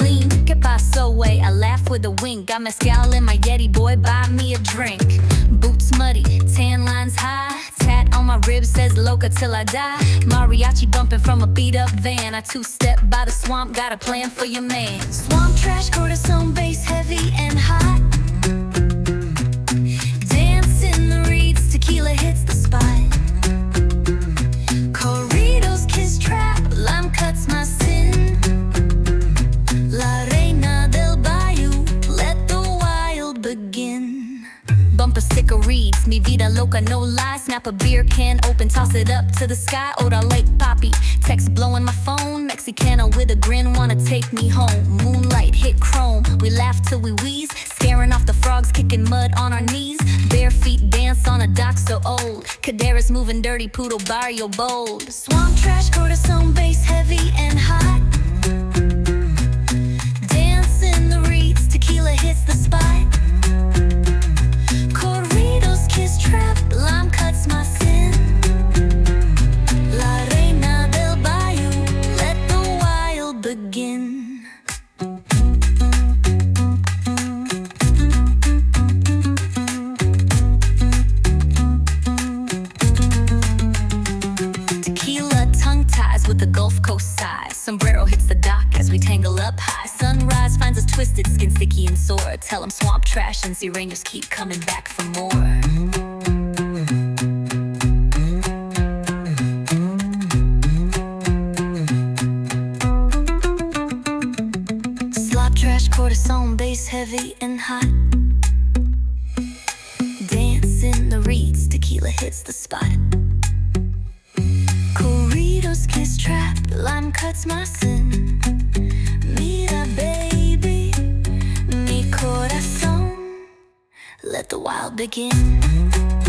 clean. Que paso, way? I laugh with a wink. Got mezcal in my Yeti, boy, buy me a drink. Boots muddy, tan lines high. Tat on my ribs says Loca till I die. Mariachi bumping from a beat up van. I two-step by the swamp, got a plan for your man. Swamp trash, cortisone, bass heavy and hot. Dance in the reeds, tequila hits the spot. Corridos, kiss trap, lime cuts my sin. La Reina del Bayou, let the wild begin. Bumper sticker reads, mi vida loca, no lie. Snap a beer can open, toss it up to the sky. Oda Lake Poppy, text blowing my phone. Mexicana with a grin, wanna take me home. Moonlight hit chrome, we laugh till we wheeze. Scaring off the frogs, kicking mud on our knees. Bare feet dance on a dock so old. Caderas moving dirty, poodle barrio bold. Swamp trash, cortisone, bass heavy and hot. Dance in the reeds, tequila hits the spot. Corridos, kiss trap, lime cuts my sin. La Reina del Bayou, let the wild begin. Tequila tongue ties with the Gulf Coast size. Sombrero hits the dock as we tangle up high. Sunrise finds us twisted, skin sticky and sore. Tell 'em swamp trash and Sirenios keep coming back for more. Slop trash, cortisone, bass heavy and hot. Dance in the reeds, tequila hits the spot. Corridos, kiss trap, lime cuts my sin. Mira baby, mi corazón, let the wild begin.